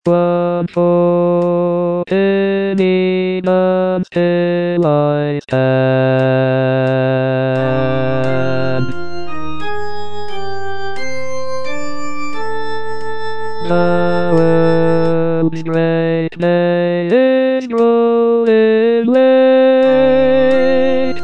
One for any dance till I stand. The world's great day is growing late.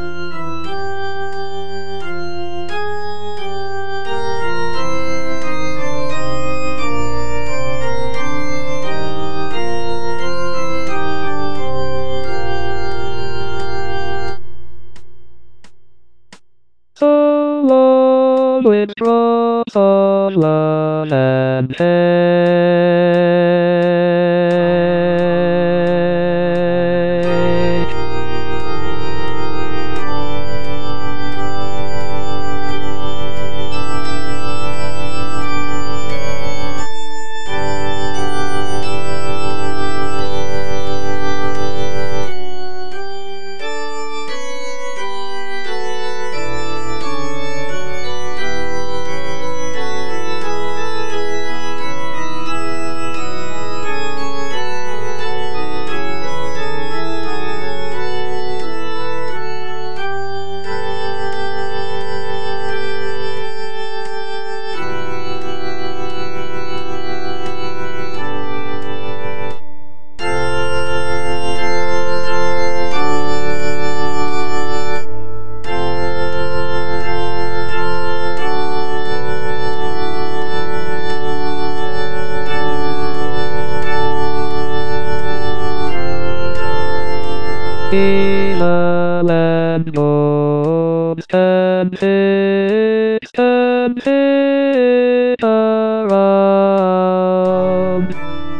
So long with drops of love and hate. Ela and gold and sit around.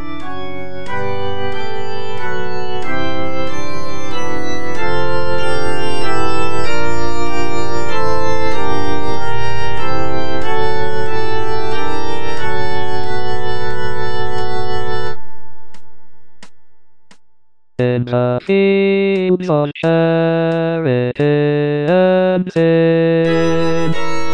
In the fields of charity and sin.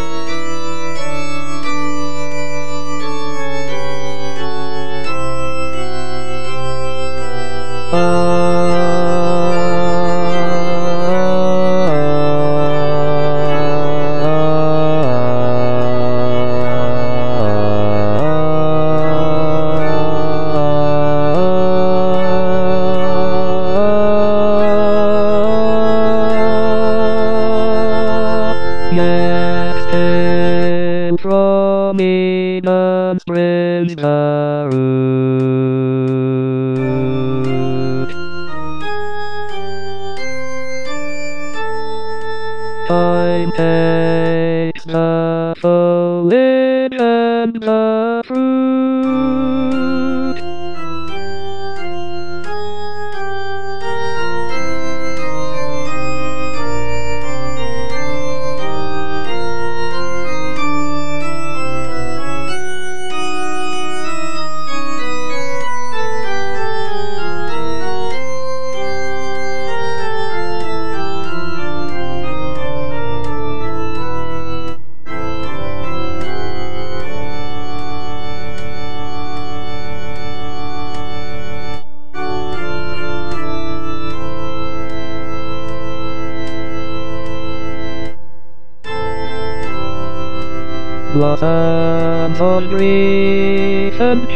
Yet still prominence brings the root. Time takes the foliage and the fruit. Blossoms of grief and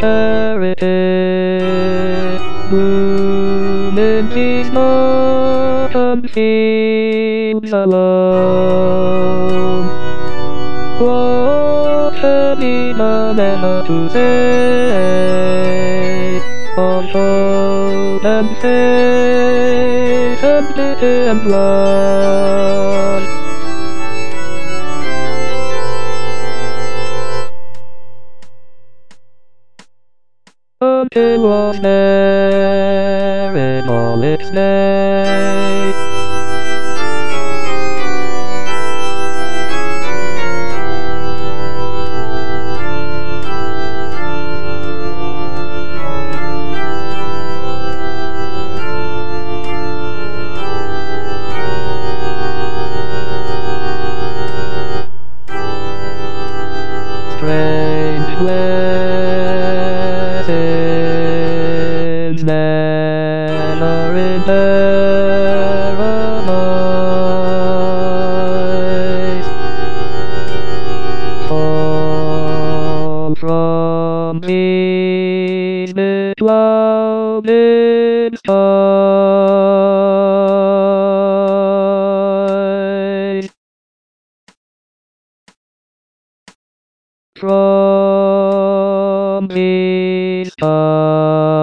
charity bloom in these autumn fields alone. What have we done ever to say of hope and faith and pity and blood? It was there in all its day. Strange blessing. in paradise. Fall from these clouded skies. From these skies.